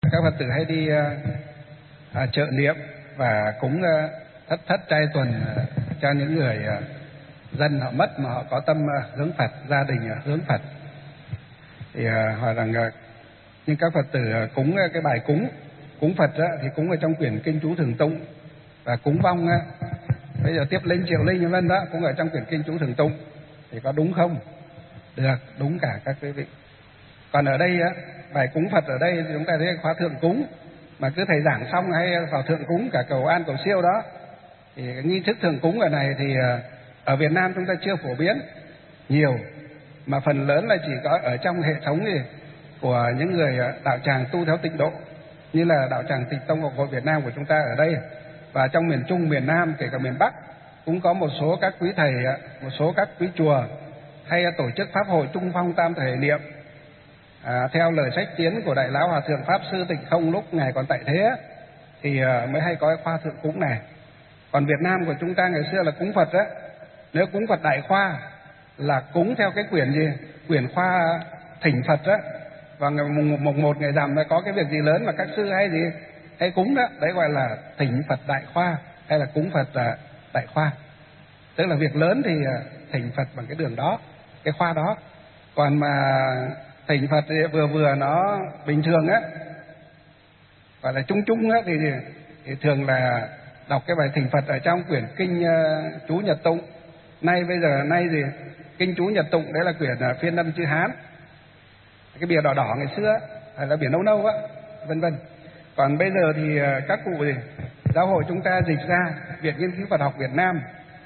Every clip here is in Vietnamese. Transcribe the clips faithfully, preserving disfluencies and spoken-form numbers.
các Phật tử hay đi à, à, trợ niệm và cúng à, thất thất trai tuần à, cho những người à, dân họ mất mà họ có tâm à, hướng Phật, gia đình à, hướng Phật. Thì à, hỏi rằng à, nhưng các Phật tử à, cúng à, cái bài cúng cúng Phật á, thì cúng ở trong quyển kinh chú thường tụng, và cúng vong á, bây giờ tiếp linh triệu linh vân đó cũng ở trong quyển kinh chú thường tụng, thì có đúng không? Được, đúng cả các quý vị. Còn ở đây á, bài cúng Phật ở đây thì chúng ta thấy khóa thượng cúng, mà cứ thầy giảng xong hay vào thượng cúng cả cầu an cầu siêu đó, thì cái nghi thức thượng cúng ở này thì ở Việt Nam chúng ta chưa phổ biến nhiều, mà phần lớn là chỉ có ở trong hệ thống gì của những người đạo tràng tu theo tịnh độ, như là đạo tràng Tịnh Tông Học Hội Việt Nam của chúng ta ở đây, và trong miền Trung, miền Nam, kể cả miền Bắc cũng có một số các quý thầy, một số các quý chùa hay tổ chức pháp hội trung phong tam thể niệm à, theo lời sách tiến của Đại Lão Hòa Thượng Pháp Sư Tịnh Không lúc ngài còn tại thế, thì mới hay có cái khoa thượng cúng này. Còn Việt Nam của chúng ta ngày xưa là cúng Phật á, nếu cúng Phật đại khoa là cúng theo cái quyển gì, quyển khoa thỉnh Phật á, và ngày mùng mùng một ngày rằm có cái việc gì lớn mà các sư hay gì hay cúng đó, đấy gọi là thỉnh Phật đại khoa hay là cúng Phật đại khoa, tức là việc lớn thì thỉnh Phật bằng cái đường đó, cái khoa đó. Còn mà thỉnh Phật thì vừa vừa nó bình thường á, gọi là chung chung á, thì, thì thường là đọc cái bài thỉnh Phật ở trong quyển kinh uh, chú Nhật Tụng. Nay bây giờ nay gì kinh chú Nhật Tụng đấy là quyển uh, phiên âm chữ Hán, cái bìa đỏ đỏ ngày xưa hay là bìa nâu nâu á, vân vân. Còn bây giờ thì uh, các cụ gì giáo hội chúng ta dịch ra, Viện Nghiên cứu Phật học Việt Nam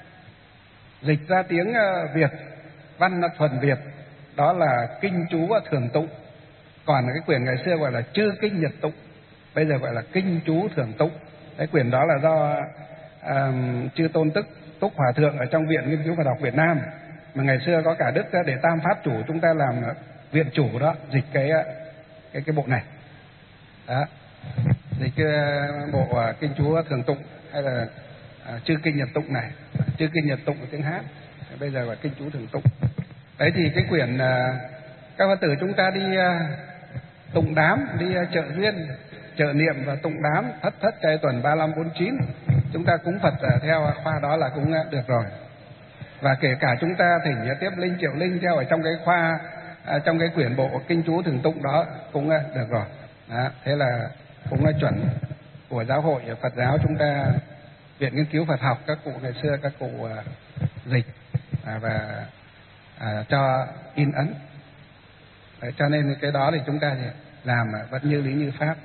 dịch ra tiếng uh, Việt, văn là thuần Việt, đó là kinh chú thường tụng. Còn cái quyển ngày xưa gọi là chư kinh Nhật Tụng, bây giờ gọi là kinh chú thường tụng. Cái quyển đó là do uh, chư Tôn Tức Túc Hòa Thượng ở trong Viện Nghiên cứu Phật học Việt Nam, mà ngày xưa có cả Đức Để Tam Pháp Chủ chúng ta làm viện chủ đó, dịch cái cái cái bộ này đó, dịch cái bộ uh, kinh chú thường tụng hay là uh, chư kinh Nhật Tụng này, chư kinh Nhật Tụng của tiếng Hát, bây giờ là kinh chú thường tụng. Đấy thì cái quyển uh, các Phật tử chúng ta đi uh, tụng đám, đi uh, trợ duyên, trợ niệm và tụng đám thất thất trai tuần ba lăm bốn chín, chúng ta cúng Phật uh, theo khoa đó là cũng uh, được rồi. Và kể cả chúng ta thỉnh uh, tiếp linh triệu linh theo ở trong cái khoa uh, trong cái quyển bộ kinh chú thường tụng đó cũng uh, được rồi đó. Thế là cũng là chuẩn của giáo hội Phật giáo chúng ta, Viện Nghiên cứu Phật học các cụ ngày xưa các cụ uh, dịch uh, và À, cho in ấn. Đấy, cho nên cái đó thì chúng ta thì làm vẫn như lý như pháp.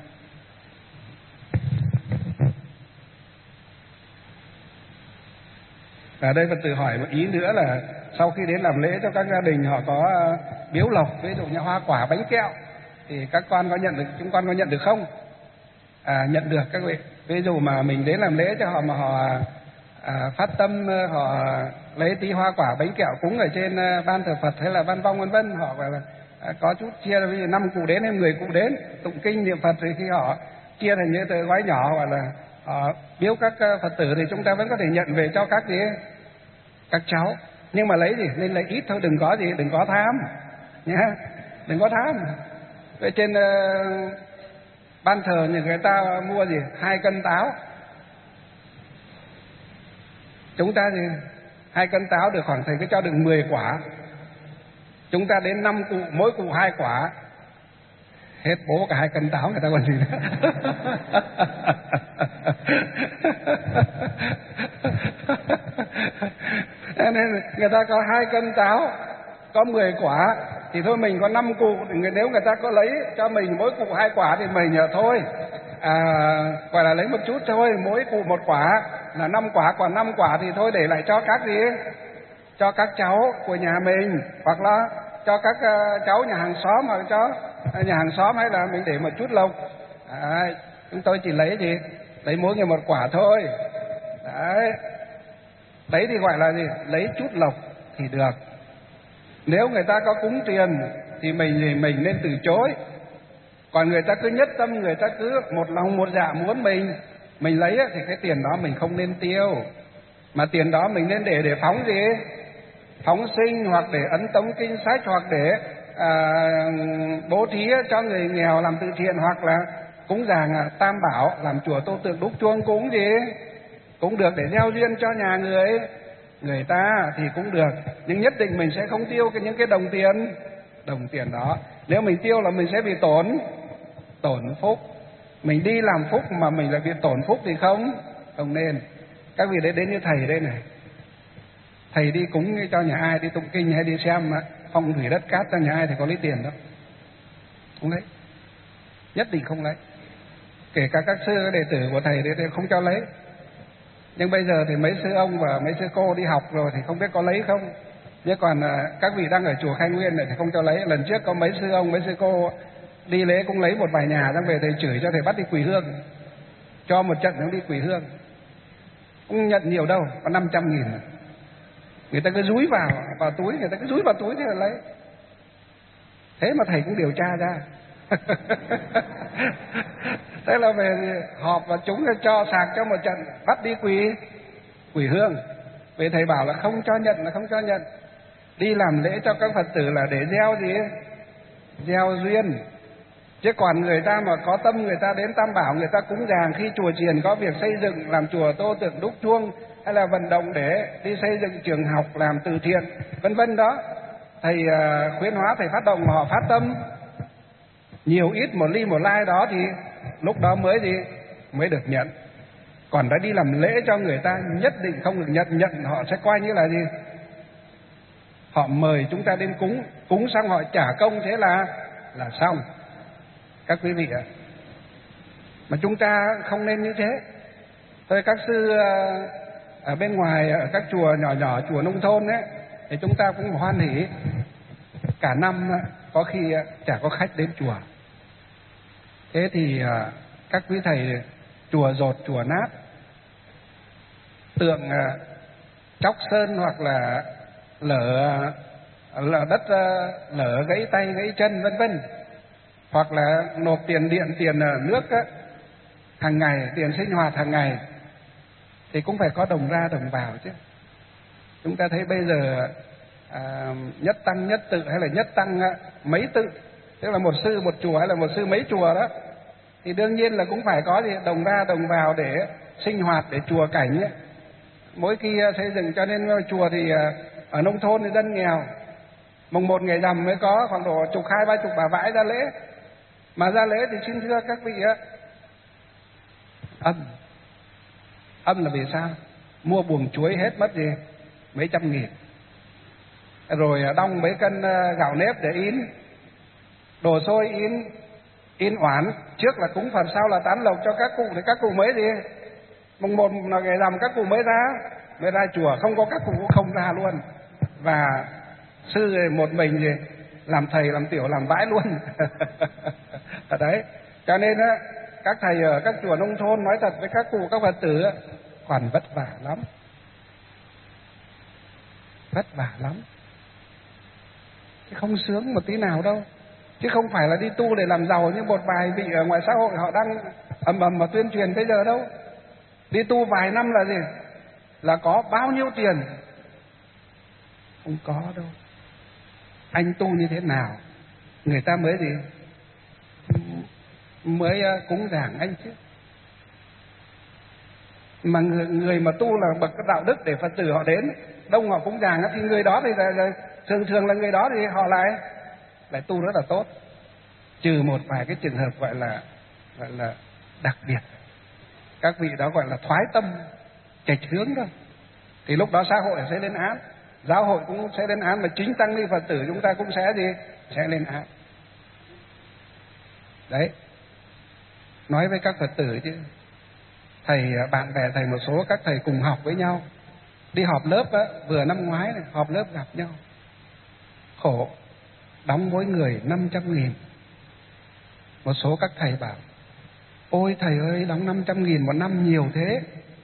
Ở đây Phật tử hỏi một ý nữa là sau khi đến làm lễ cho các gia đình họ có uh, biếu lộc, ví dụ như hoa quả bánh kẹo, thì các con có nhận được, chúng con có nhận được không? À, nhận được các vị. Ví dụ mà mình đến làm lễ cho họ mà họ À, phát tâm họ lấy tí hoa quả bánh kẹo cúng ở trên uh, ban thờ Phật hay là ban vong vân vân, họ gọi là uh, có chút chia, ví dụ năm cụ đến hay mười cụ đến tụng kinh niệm Phật, thì khi họ chia thành những tờ gói nhỏ hoặc là họ biếu các uh, Phật tử thì chúng ta vẫn có thể nhận về cho các gì các cháu, nhưng mà lấy gì nên lấy ít thôi, đừng có gì đừng có tham nhá, đừng có tham. Vậy trên uh, ban thờ thì người ta mua gì hai cân táo, chúng ta thì hai cân táo được khoảng thầy cứ cho được mười quả, chúng ta đến năm cụ, mỗi cụ hai quả, hết bố cả hai cân táo người ta còn gì nữa. Nên người ta có hai cân táo có mười quả thì thôi mình có năm cụ, nếu người ta có lấy cho mình mỗi cụ hai quả thì mình nhờ thôi à, gọi là lấy một chút thôi, mỗi cụ một quả là năm quả, còn năm quả thì thôi để lại cho các gì cho các cháu của nhà mình, hoặc là cho các uh, cháu nhà hàng xóm, hoặc cho uh, nhà hàng xóm, hay là mình để một chút lộc. À, chúng tôi chỉ lấy gì lấy mỗi người một quả thôi. Đấy, đấy thì gọi là gì lấy chút lộc thì được. Nếu người ta có cúng tiền thì mình thì mình nên từ chối. Còn người ta cứ nhất tâm, người ta cứ một lòng một dạ muốn mình mình lấy thì cái tiền đó mình không nên tiêu, mà tiền đó mình nên để để phóng gì phóng sinh, hoặc để ấn tống kinh sách, hoặc để à, bố thí cho người nghèo làm từ thiện, hoặc là cúng dường tam bảo, làm chùa tô tượng đúc chuông cúng gì cũng được, để gieo duyên cho nhà người người ta thì cũng được, nhưng nhất định mình sẽ không tiêu cái những cái đồng tiền đồng tiền đó. Nếu mình tiêu là mình sẽ bị tổn tổn phúc. Mình đi làm phúc mà mình lại bị tổn phúc thì không không nên. Các vị đấy đến như thầy đây này, thầy đi cúng cho nhà ai, đi tụng kinh hay đi xem phong thủy đất cát cho nhà ai thì có lấy tiền đâu, không lấy, nhất định không lấy. Kể cả các sư đệ tử của thầy thì không cho lấy. Nhưng bây giờ thì mấy sư ông và mấy sư cô đi học rồi thì không biết có lấy không. Nhưng còn các vị đang ở chùa Khai Nguyên này thì không cho lấy. Lần trước có mấy sư ông mấy sư cô đi lễ cũng lấy một vài nhà, xong về thầy chửi cho thầy bắt đi quỳ hương, cho một trận nó đi quỳ hương, không nhận nhiều đâu, có năm trăm nghìn. Người ta cứ dúi vào vào túi, người ta cứ dúi vào túi thì là lấy. Thế mà thầy cũng điều tra ra. Thế là về họp và chúng cho sạc cho một trận, bắt đi quỳ quỳ hương. Về thầy bảo là không cho nhận, là không cho nhận. Đi làm lễ cho các Phật tử là để gieo gì? Gieo duyên. Chứ còn người ta mà có tâm, người ta đến Tam Bảo, người ta cúng dường, khi chùa chiền có việc xây dựng, làm chùa tô tượng đúc chuông, hay là vận động để đi xây dựng trường học, làm từ thiện, vân vân đó, thầy uh, khuyến hóa, thầy phát động mà họ phát tâm nhiều ít một ly một lai đó thì lúc đó mới gì mới được nhận. Còn đã đi làm lễ cho người ta nhất định không được nhận. Nhận họ sẽ coi như là gì? Họ mời chúng ta đến cúng, cúng xong họ trả công, thế là là xong. Các quý vị ạ, mà chúng ta không nên như thế. Thôi các sư ở bên ngoài, ở các chùa nhỏ nhỏ, chùa nông thôn ấy, thì chúng ta cũng hoan hỉ. Cả năm có khi chả có khách đến chùa. Thế thì các quý thầy chùa dột, chùa nát, tượng chóc sơn hoặc là lở lở đất, lở gãy tay gãy chân vân vân, hoặc là nộp tiền điện, tiền nước á, hàng ngày, tiền sinh hoạt hàng ngày, thì cũng phải có đồng ra đồng vào chứ. Chúng ta thấy bây giờ à, nhất tăng nhất tự hay là nhất tăng à, mấy tự, tức là một sư một chùa hay là một sư mấy chùa đó, thì đương nhiên là cũng phải có gì đồng ra đồng vào để sinh hoạt, để chùa cảnh ấy. Mỗi khi xây dựng, cho nên chùa thì ở nông thôn thì dân nghèo, mùng một ngày rằm mới có khoảng độ chục hai ba chục bà vãi ra lễ. Mà ra lễ thì xin thưa các vị á, âm âm là vì sao? Mua buồng chuối hết mất gì mấy trăm nghìn, rồi đong mấy cân gạo nếp để in, đồ xôi in in oản, trước là cúng Phật, sau là tán lộc cho các cụ, thì các cụ mới gì mùng một là ngày rằm các cụ mới ra mới ra chùa, không có các cụ cũng không ra luôn. Và sư một mình gì làm thầy làm tiểu làm vãi luôn. Đấy, cho nên á, các thầy ở các chùa nông thôn nói thật với các cụ các Phật tử á, còn vất vả lắm, vất vả lắm, chứ không sướng một tí nào đâu. Chứ không phải là đi tu để làm giàu như một vài vị ở ngoài xã hội họ đang ầm ầm mà tuyên truyền bây giờ đâu. Đi tu vài năm là gì? Là có bao nhiêu tiền? Không có đâu. Anh tu như thế nào người ta mới gì mới cúng dường anh chứ. Mà người, người mà tu là bậc đạo đức để Phật tử họ đến đông họ cúng dường thì người đó thì là, là, thường thường là người đó thì họ lại lại tu rất là tốt, trừ một vài cái trường hợp gọi là gọi là đặc biệt, các vị đó gọi là thoái tâm chệch hướng thôi, thì lúc đó xã hội sẽ lên án, giáo hội cũng sẽ lên án, mà chính tăng ni Phật tử chúng ta cũng sẽ gì sẽ lên án. Đấy, nói với các Phật tử chứ, thầy bạn bè thầy một số các thầy cùng học với nhau đi họp lớp á, vừa năm ngoái này, họp lớp gặp nhau khổ, đóng mỗi người năm trăm nghìn. Một số các thầy bảo: ôi thầy ơi, đóng năm trăm nghìn một năm nhiều thế,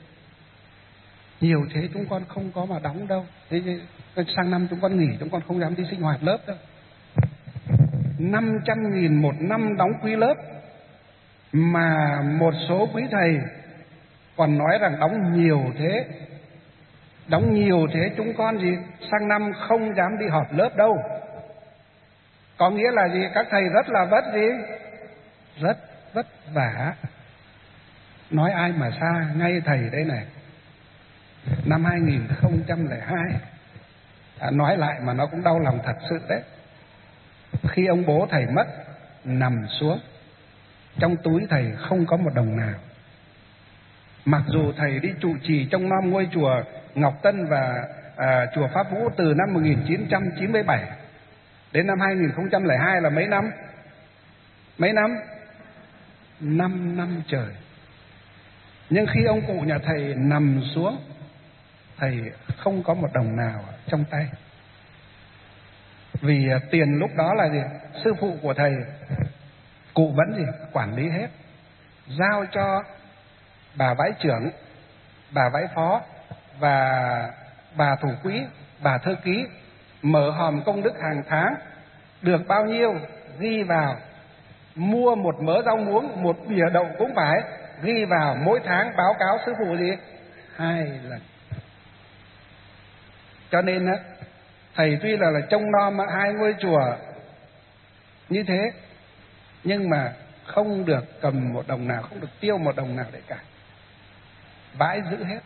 nhiều thế chúng con không có mà đóng đâu. Thế sang năm chúng con nghỉ, chúng con không dám đi sinh hoạt lớp đâu. Năm trăm nghìn một năm đóng quý lớp, mà một số quý thầy còn nói rằng đóng nhiều thế, đóng nhiều thế chúng con gì sang năm không dám đi họp lớp đâu. Có nghĩa là gì? Các thầy rất là vất gì rất vất vả. Nói ai mà xa, ngay thầy đây này, năm hai nghìn không trăm lẻ hai, à, nói lại mà nó cũng đau lòng thật sự đấy. Khi ông bố thầy mất, nằm xuống, trong túi thầy không có một đồng nào. Mặc dù thầy đi trụ trì trong năm ngôi chùa Ngọc Tân và à, chùa Pháp Vũ từ năm một nghìn chín trăm chín mươi bảy đến năm hai nghìn không trăm lẻ hai là mấy năm? Mấy năm? Năm năm trời. Nhưng khi ông cụ nhà thầy nằm xuống, thầy không có một đồng nào trong tay. Vì tiền lúc đó là gì? Sư phụ của thầy, cụ vẫn gì? Quản lý hết. Giao cho bà vãi trưởng, bà vãi phó và bà thủ quỹ, bà thư ký mở hòm công đức hàng tháng, được bao nhiêu ghi vào. Mua một mớ rau muống, một bìa đậu cũng phải ghi vào, mỗi tháng báo cáo sư phụ gì? Hai lần. Cho nên á, thầy tuy là, là trông nom hai ngôi chùa như thế, nhưng mà không được cầm một đồng nào, không được tiêu một đồng nào để cả. Vãi giữ hết.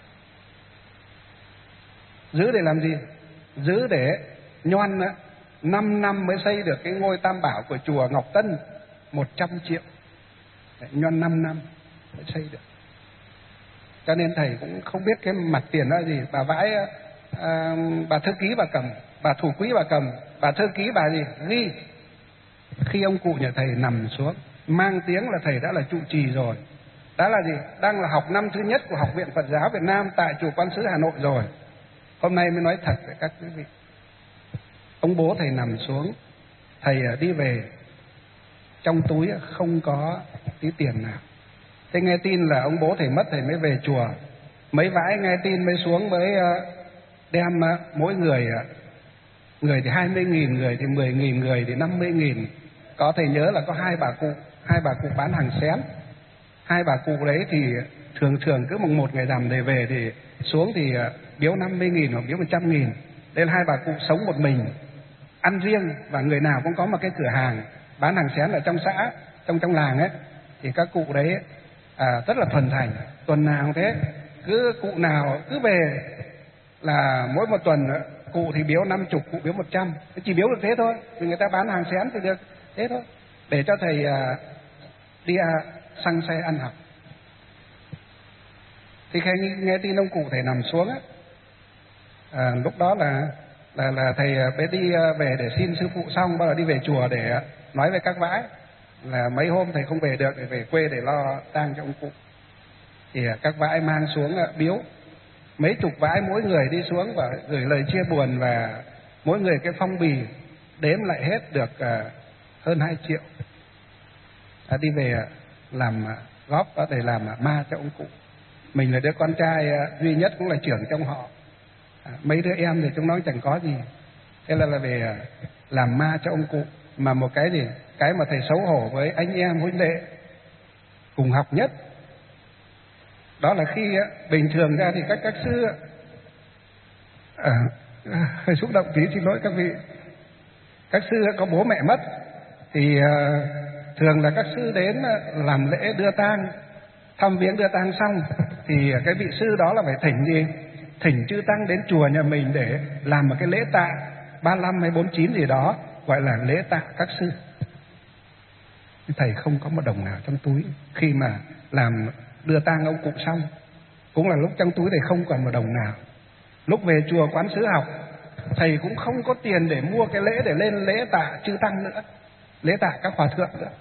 Giữ để làm gì? Giữ để nhoăn á, năm năm mới xây được cái ngôi tam bảo của chùa Ngọc Tân, một trăm triệu. Nhoăn năm năm mới xây được. Cho nên thầy cũng không biết cái mặt tiền là gì. Bà vãi, à, bà thư ký bà cầm, bà thủ quỹ bà cầm, bà thư ký bà gì? Ghi. Khi ông cụ nhà thầy nằm xuống, mang tiếng là thầy đã là trụ trì rồi, đã là gì? Đang là học năm thứ nhất của Học viện Phật giáo Việt Nam tại chùa Quán Sứ Hà Nội rồi. Hôm nay mới nói thật với các quý vị. Ông bố thầy nằm xuống, thầy đi về, trong túi không có tí tiền nào. Thế nghe tin là ông bố thầy mất, thầy mới về chùa. Mấy vãi nghe tin mới xuống, mới đem mỗi người, người thì hai mươi nghìn, người thì mười nghìn, người thì năm mươi nghìn. Có thầy nhớ là có hai bà cụ, hai bà cụ bán hàng xén. Hai bà cụ đấy thì thường thường cứ mùng một ngày rằm để về thì xuống thì biếu năm mươi nghìn hoặc biếu một trăm nghìn. Đây là hai bà cụ sống một mình, ăn riêng, và người nào cũng có một cái cửa hàng bán hàng xén ở trong xã, trong trong làng ấy. Thì các cụ đấy à, rất là thuần thành, tuần nào thế, cứ cụ nào cứ về là mỗi một tuần cụ thì biếu năm chục, cụ biếu một trăm, chỉ biếu được thế thôi, vì người ta bán hàng xén thì được thế thôi, để cho thầy à, đi à, xăng xe ăn học. Thì khi nghe tin ông cụ thầy nằm xuống á, à, lúc đó là là là thầy bé đi về để xin sư phụ xong, bắt đầu đi về chùa để nói với các vãi là mấy hôm thầy không về được, để về quê để lo tang cho ông cụ. Thì các vãi mang xuống biếu, mấy chục vãi mỗi người đi xuống và gửi lời chia buồn, và mỗi người cái phong bì đếm lại hết được uh, hơn hai triệu. À, đi về làm góp đó để làm ma cho ông cụ. Mình là đứa con trai duy nhất, cũng là trưởng trong họ. À, mấy đứa em thì chúng nó chẳng có gì. Thế là là về làm ma cho ông cụ. Mà một cái gì, cái mà thầy xấu hổ với anh em huynh đệ cùng học nhất, đó là khi bình thường ra thì các các sư à, hơi xúc động tí, xin lỗi các vị. Các sư có bố mẹ mất thì thường là các sư đến làm lễ đưa tang, thăm viếng đưa tang xong thì cái vị sư đó là phải thỉnh gì, thỉnh chư tăng đến chùa nhà mình để làm một cái lễ tạ ba mươi lăm hay bốn mươi chín gì đó, gọi là lễ tạ các sư. Thầy không có một đồng nào trong túi khi mà làm đưa tang ông cụ xong. Cũng là lúc trong túi thầy không còn một đồng nào. Lúc về chùa Quán Sứ học, thầy cũng không có tiền để mua cái lễ để lên lễ tạ chư tăng nữa, lễ tạ các hòa thượng nữa.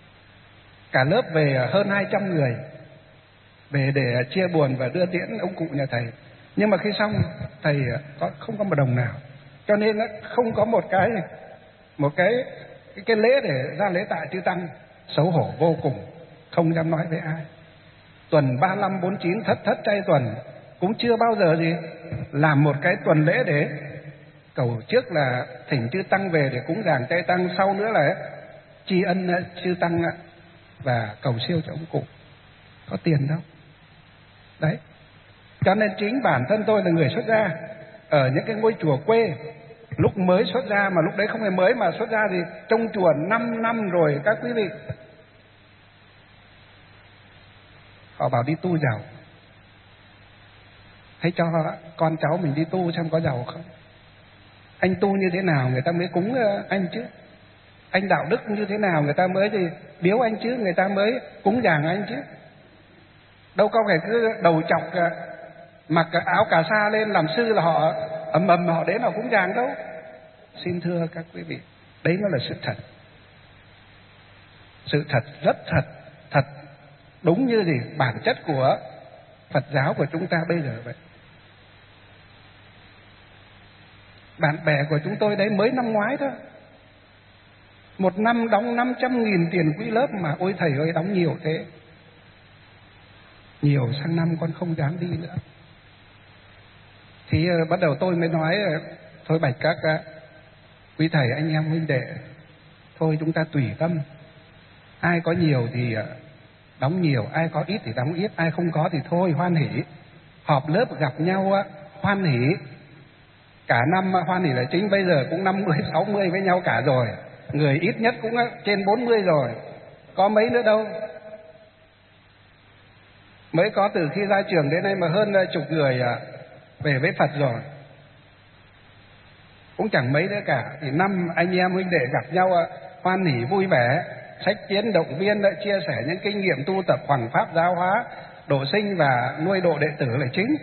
Cả lớp về hơn hai trăm người về để chia buồn và đưa tiễn ông cụ nhà thầy. Nhưng mà khi xong thầy có không có một đồng nào, cho nên không có một cái một cái cái, cái lễ để ra lễ tạ chư tăng. Xấu hổ vô cùng, không dám nói với ai. Tuần ba mươi lăm bốn mươi chín thất thất chay tuần cũng chưa bao giờ gì làm một cái tuần lễ để cầu, trước là thỉnh chư tăng về để cúng dường chay tăng, sau nữa là tri ân chư tăng và cầu siêu cho ông cụ. Có tiền đâu. Đấy. Cho nên chính bản thân tôi là người xuất gia ở những cái ngôi chùa quê. Lúc mới xuất gia, mà lúc đấy không phải mới mà xuất gia thì trong chùa năm năm rồi các quý vị. họ bảo đi tu giàu. Hãy cho con cháu mình đi tu xem có giàu không. Anh tu như thế nào người ta mới cúng anh chứ. Anh đạo đức như thế nào người ta mới thì biếu anh chứ, người ta mới cúng dường anh chứ. Đâu có phải cứ đầu chọc mặc áo cà sa lên làm sư là họ ầm ầm họ đến họ cúng dường đâu. Xin thưa các quý vị, đấy nó là sự thật. Sự thật rất thật, thật đúng như gì bản chất của Phật giáo của chúng ta bây giờ vậy. Bạn bè của chúng tôi đấy mới năm ngoái thôi, một năm đóng năm trăm nghìn tiền quỹ lớp mà ôi thầy ơi đóng nhiều thế. Nhiều sang năm con không dám đi nữa. Thì uh, bắt đầu tôi mới nói uh, thôi bạch các uh, quý thầy anh em huynh đệ, thôi chúng ta tùy tâm. Ai có nhiều thì uh, đóng nhiều, ai có ít thì đóng ít, ai không có thì thôi hoan hỉ. Họp lớp gặp nhau uh, hoan hỉ. Cả năm uh, hoan hỉ là chính, bây giờ cũng năm mươi, sáu mươi với nhau cả rồi. Người ít nhất cũng uh, trên bốn mươi rồi, có mấy nữa đâu. Mới có từ khi ra trường đến nay mà hơn chục người về với Phật rồi, cũng chẳng mấy nữa cả. Thì năm anh em huynh đệ gặp nhau hoan hỉ vui vẻ, sách tiến động viên, chia sẻ những kinh nghiệm tu tập hoằng pháp giáo hóa, độ sinh và nuôi độ đệ tử là chính.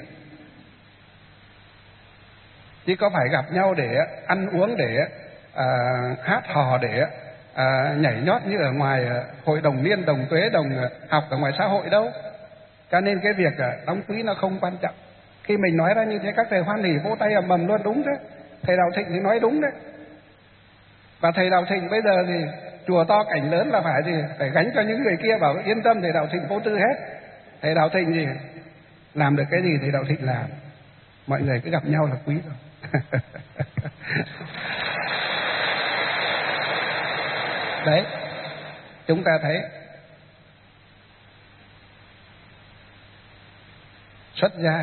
Chứ có phải gặp nhau để ăn uống, để à, hát hò, để à, nhảy nhót như ở ngoài hội đồng niên, đồng tuế, đồng học ở ngoài xã hội đâu. Cho nên cái việc đóng quỹ nó không quan trọng. Khi mình nói ra như thế các thầy hoan hỉ vỗ tay ầm ầm luôn, đúng đấy. Thầy Đạo Thịnh thì nói đúng đấy. Và thầy Đạo Thịnh bây giờ thì chùa to cảnh lớn là phải gì phải gánh cho những người kia, bảo yên tâm thầy Đạo Thịnh vô tư hết. Thầy Đạo Thịnh gì làm được cái gì thầy Đạo Thịnh làm. Mọi người cứ gặp nhau là quý rồi. Đấy, chúng ta thấy xuất gia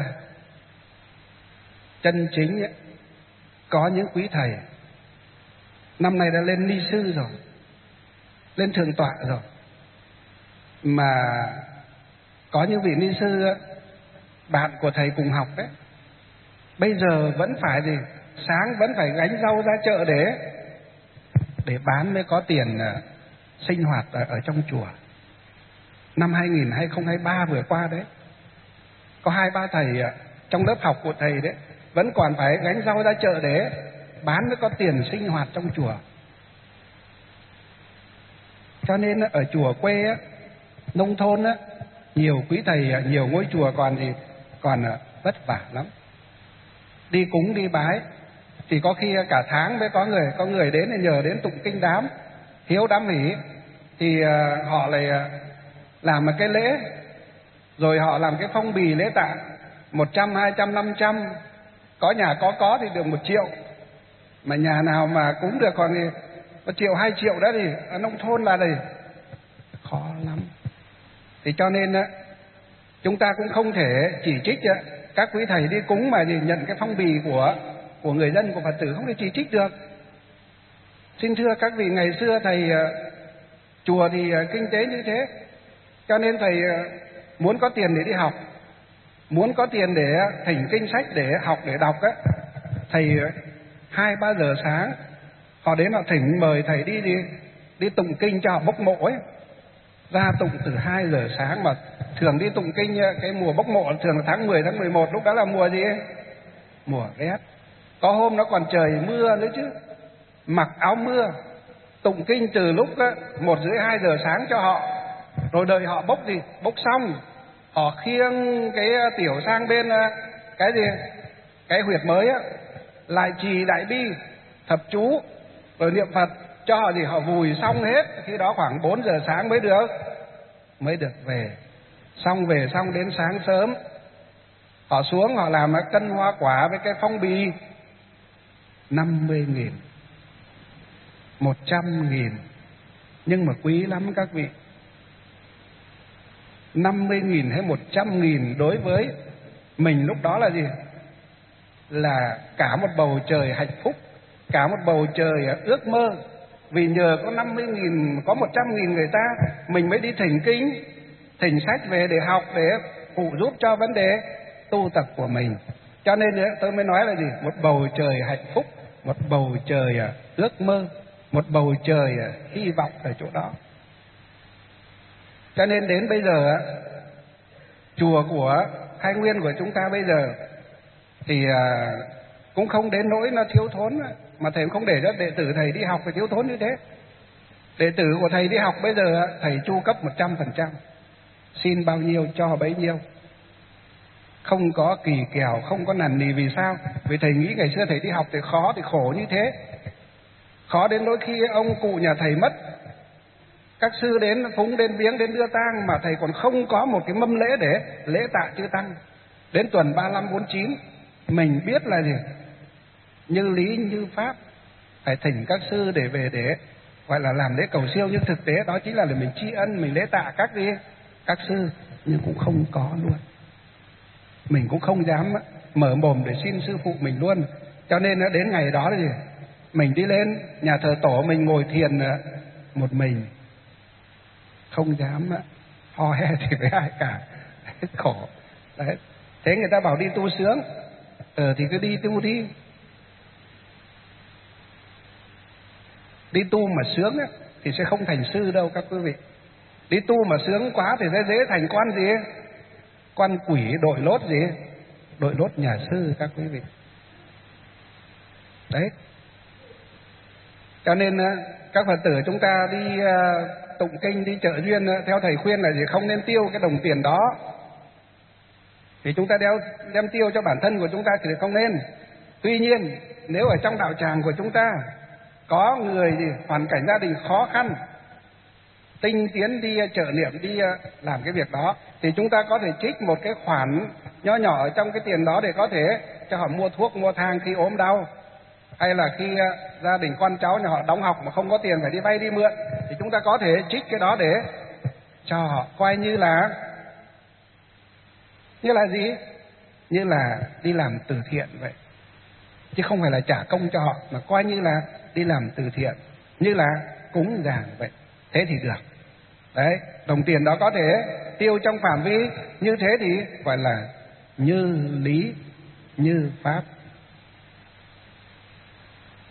chân chính ấy, có những quý thầy năm nay đã lên ni sư rồi, lên thượng tọa rồi, mà có những vị ni sư ấy, bạn của thầy cùng học đấy, bây giờ vẫn phải gì sáng vẫn phải gánh rau ra chợ để để bán mới có tiền uh, sinh hoạt ở, ở trong chùa. Năm hai nghìn hai mươi hai ba vừa qua đấy, có hai ba thầy uh, trong lớp học của thầy đấy vẫn còn phải gánh rau ra chợ để bán mới có tiền sinh hoạt trong chùa. Cho nên ở chùa quê á, nông thôn á, nhiều quý thầy, nhiều ngôi chùa còn thì còn vất vả lắm. Đi cúng đi bái thì có khi cả tháng mới có người có người đến thì nhờ đến tụng kinh đám, hiếu đám hỷ, thì uh, họ lại uh, làm một cái lễ, rồi họ làm cái phong bì lễ tạng một trăm, hai trăm, năm trăm, có nhà có có thì được một triệu, mà nhà nào mà cúng được còn thì một triệu hai triệu đó thì ở nông thôn là thì khó lắm. Thì cho nên uh, chúng ta cũng không thể chỉ trích uh, các quý thầy đi cúng mà thì nhận cái phong bì của của người dân, của Phật tử, không thể chỉ trích được. Xin thưa các vị, ngày xưa thầy uh, chùa thì uh, kinh tế như thế, cho nên thầy uh, muốn có tiền để đi học, muốn có tiền để uh, thỉnh kinh sách để học để đọc á, thầy uh, hai ba giờ sáng họ đến họ thỉnh mời thầy đi đi đi tụng kinh cho họ bốc mộ ấy, ra tụng từ hai giờ sáng. Mà thường đi tụng kinh cái mùa bốc mộ thường là tháng mười, tháng mười một, lúc đó là mùa gì ấy? Mùa rét. Có hôm nó còn trời mưa nữa chứ, mặc áo mưa tụng kinh từ lúc một rưỡi hai giờ sáng cho họ, rồi đợi họ bốc gì bốc xong họ khiêng cái tiểu sang bên cái gì cái huyệt mới á, lại trì đại bi thập chú rồi niệm Phật cho họ gì họ vùi xong hết. Khi đó khoảng bốn giờ sáng mới được mới được về. Xong về xong đến sáng sớm họ xuống họ làm cái cân hoa quả với cái phong bì năm mươi nghìn, một trăm nghìn, nhưng mà quý lắm các vị. Năm mươi nghìn hay một trăm nghìn đối với mình lúc đó là gì? Là cả một bầu trời hạnh phúc, cả một bầu trời ước mơ. Vì nhờ có năm mươi nghìn, có một trăm nghìn người ta, mình mới đi thỉnh kinh, thỉnh sách về để học, để phụ giúp cho vấn đề tu tập của mình. Cho nên tôi mới nói là gì? Một bầu trời hạnh phúc, một bầu trời ước mơ, một bầu trời hy vọng ở chỗ đó. Cho nên đến bây giờ chùa của Khai Nguyên của chúng ta bây giờ thì cũng không đến nỗi nó thiếu thốn, mà thầy cũng không để cho đệ tử thầy đi học phải thiếu thốn như thế. Đệ tử của thầy đi học bây giờ thầy chu cấp một trăm phần trăm, xin bao nhiêu cho bấy nhiêu, không có kỳ kèo, không có nằn nì. Vì sao? Vì thầy nghĩ ngày xưa thầy đi học thì khó, thì khổ như thế, khó đến nỗi khi ông cụ nhà thầy mất, các sư đến phúng, đến viếng, đến đưa tang mà thầy còn không có một cái mâm lễ để lễ tạ chư tăng. Đến tuần ba mươi lăm, bốn mươi chín mình biết là gì? Như lý như pháp, phải thỉnh các sư để về để gọi là làm lễ cầu siêu, nhưng thực tế đó chính là để mình tri ân, mình lễ tạ các đi các sư, nhưng cũng không có luôn. Mình cũng không dám mở mồm để xin sư phụ mình luôn. Cho nên đến ngày đó là gì? Mình đi lên nhà thờ tổ, mình ngồi thiền một mình, không dám ho he thì với ai cả. Khổ. Đấy. Thế người ta bảo đi tu sướng, ờ thì cứ đi tu đi. Đi tu mà sướng ấy, thì sẽ không thành sư đâu các quý vị. Đi tu mà sướng quá thì sẽ dễ thành quan gì? Quan quỷ, đội lốt gì? Đội lốt nhà sư các quý vị. Đấy. Cho nên các Phật tử chúng ta đi tụng kinh, đi trợ duyên, theo thầy khuyên là gì? Không nên tiêu cái đồng tiền đó. Thì chúng ta đeo, đem tiêu cho bản thân của chúng ta thì không nên. Tuy nhiên nếu ở trong đạo tràng của chúng ta có người gì hoàn cảnh gia đình khó khăn, tinh tiến đi trợ niệm, đi làm cái việc đó, thì chúng ta có thể trích một cái khoản nho nhỏ ở trong cái tiền đó để có thể cho họ mua thuốc, mua thang khi ốm đau, hay là khi gia đình con cháu nhà họ đóng học mà không có tiền phải đi vay đi mượn, thì chúng ta có thể trích cái đó để cho họ, coi như là như là gì? Như là đi làm từ thiện vậy, chứ không phải là trả công cho họ, mà coi như là đi làm từ thiện, như là cúng dường vậy. Thế thì được. Đấy, đồng tiền đó có thể tiêu trong phạm vi như thế thì gọi là như lý như pháp.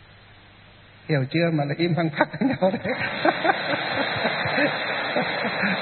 Hiểu chưa? Mà lại im phăng phắc với nhau đấy.